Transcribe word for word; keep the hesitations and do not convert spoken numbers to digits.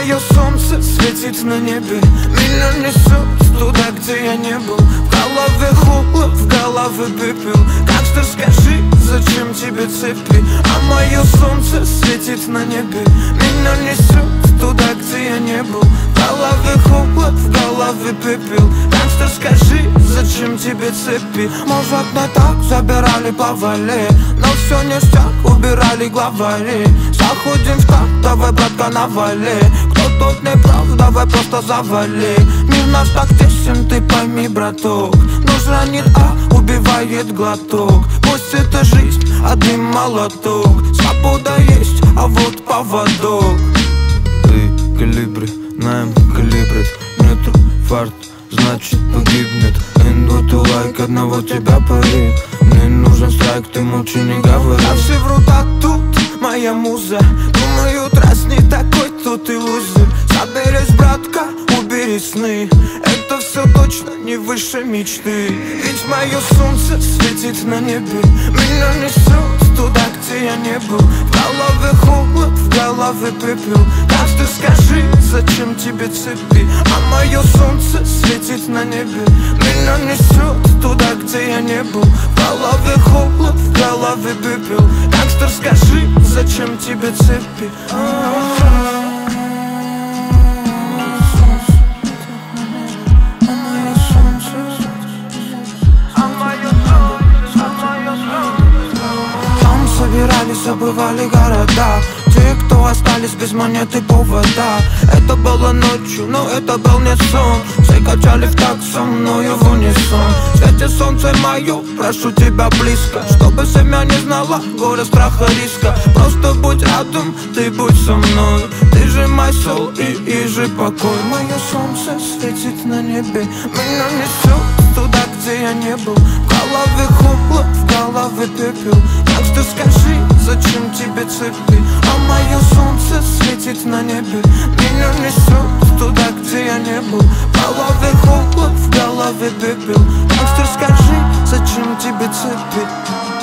мое солнце светит на небе, меня несет туда, где я не был. В голове холод, в голове пепел. Гангстер, скажи, зачем тебе цепи? А мое солнце светит на небе, меня несет туда, где я не был. В голове холод, в голове пепел. Гангстер, скажи, зачем тебе цепи? Может, не так забирали повали, но все ништяк, убирали главари. Заходим в так, давай, братка, навали. Кто тут не прав, давай просто завали. Мир наш так тесен, ты пойми, браток. Нож ранит, а убивает глоток. Пусть это жизнь, один молоток. Свобода есть, а вот поводок. Ты калибри, наем калибрит. Нету фарт, значит погибнет. Иду ты лайк, одного тебя парит. Мне нужен страйк, ты молчи, не говори. А все врут, а тут моя муза. Думают, раз не такой, то ты лузер. Соберись, братка, убери сны. Это все точно не выше мечты. Ведь мое солнце светит на небе, меня несет туда, где я не был. В голове холод, в голове пепел. Каждый скажи, зачем тебе цепи? А мое солнце светит на небе, меня несет туда, где я не был. В голове холод, в голове пепел. Гангстер, скажи, зачем тебе цепи? Собирались, забывали города. Те, кто остались без монеты повода. Это было ночью, но это был не сон. Все качали в так со мною в унисон. В свете солнце мое, прошу тебя близко, чтобы семья не знала горя, страха, риска. Просто будь рядом, ты будь со мной. Ты же мой сол и, и же покой. Мое солнце светит на небе, меня несет туда, где я не был. В голове холод, в голове пепел. Так что скажи, зачем тебе цепи? А мое солнце светит на небе, меня несет туда, где я не был. В голове холод, в голове пепел. Гангстер, скажи, зачем тебе цепи?